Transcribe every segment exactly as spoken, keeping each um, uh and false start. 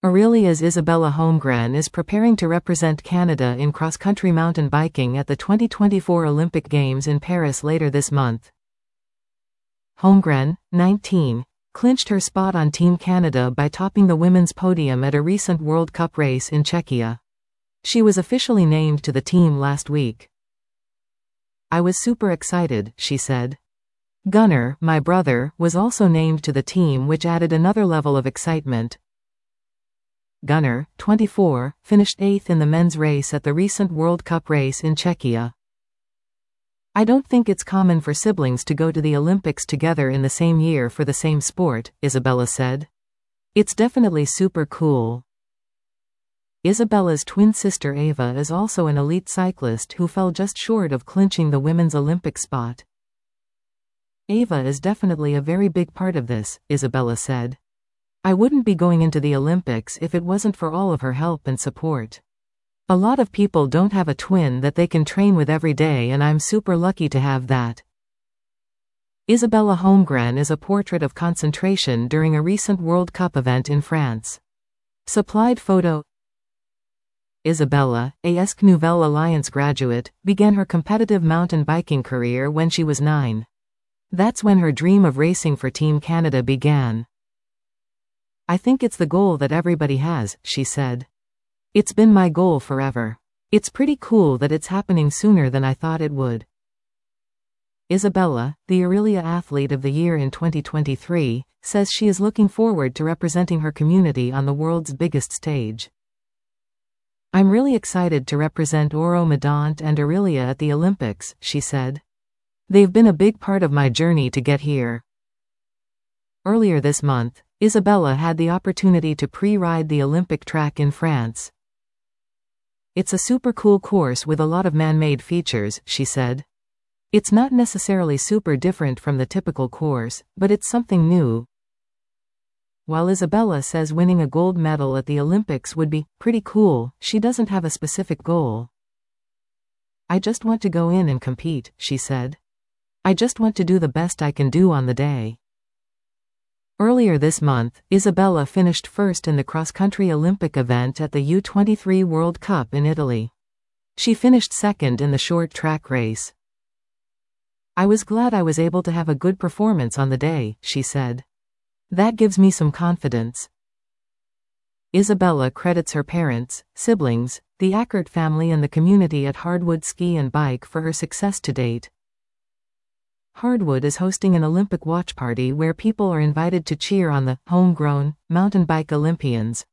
Aurelia's Isabella Holmgren is preparing to represent Canada in cross-country mountain biking at the twenty twenty-four Olympic Games in Paris later this month. Holmgren, nineteen, clinched her spot on Team Canada by topping the women's podium at a recent World Cup race in Czechia. She was officially named to the team last week. "I was super excited," she said. Gunnar, my brother, was also named to the team, which added another level of excitement. Gunnar, twenty-four, finished eighth in the men's race at the recent World Cup race in Czechia. "I don't think it's common for siblings to go to the Olympics together in the same year for the same sport," Isabella said. "It's definitely super cool." Isabella's twin sister Ava is also an elite cyclist who fell just short of clinching the women's Olympic spot. "Ava is definitely a very big part of this," Isabella said. "I wouldn't be going into the Olympics if it wasn't for all of her help and support. A lot of people don't have a twin that they can train with every day, and I'm super lucky to have that." Isabella Holmgren is a portrait of concentration during a recent World Cup event in France. Supplied photo. Isabella, a ESC Nouvelle Alliance graduate, began her competitive mountain biking career when she was nine. That's when her dream of racing for Team Canada began. "I think it's the goal that everybody has," she said. "It's been my goal forever. It's pretty cool that it's happening sooner than I thought it would." Isabella, the Aurelia Athlete of the Year in twenty twenty-three, says she is looking forward to representing her community on the world's biggest stage. "I'm really excited to represent Oro Medant and Aurelia at the Olympics," she said. "They've been a big part of my journey to get here." Earlier this month, Isabella had the opportunity to pre-ride the Olympic track in France. "It's a super cool course with a lot of man-made features," she said. "It's not necessarily super different from the typical course, but it's something new." While Isabella says winning a gold medal at the Olympics would be pretty cool, she doesn't have a specific goal. "I just want to go in and compete," she said. "I just want to do the best I can do on the day." Earlier this month, Isabella finished first in the cross-country Olympic event at the U twenty-three World Cup in Italy. She finished second in the short track race. "I was glad I was able to have a good performance on the day," she said. "That gives me some confidence." Isabella credits her parents, siblings, the Ackert family and the community at Hardwood Ski and Bike for her success to date. Hardwood is hosting an Olympic watch party where people are invited to cheer on the homegrown mountain bike Olympians.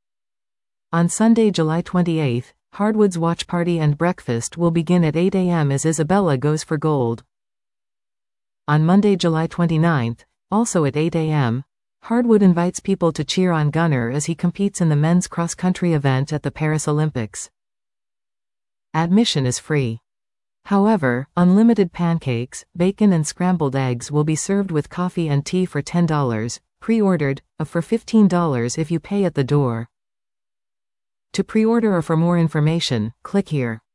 On Sunday, July twenty-eighth, Hardwood's watch party and breakfast will begin at eight a m as Isabella goes for gold. On Monday, July twenty-ninth, also at eight a m, Hardwood invites people to cheer on Gunnar as he competes in the men's cross-country event at the Paris Olympics. Admission is free. However, unlimited pancakes, bacon and scrambled eggs will be served with coffee and tea for ten dollars, pre-ordered, or for fifteen dollars if you pay at the door. To pre-order or for more information, click here.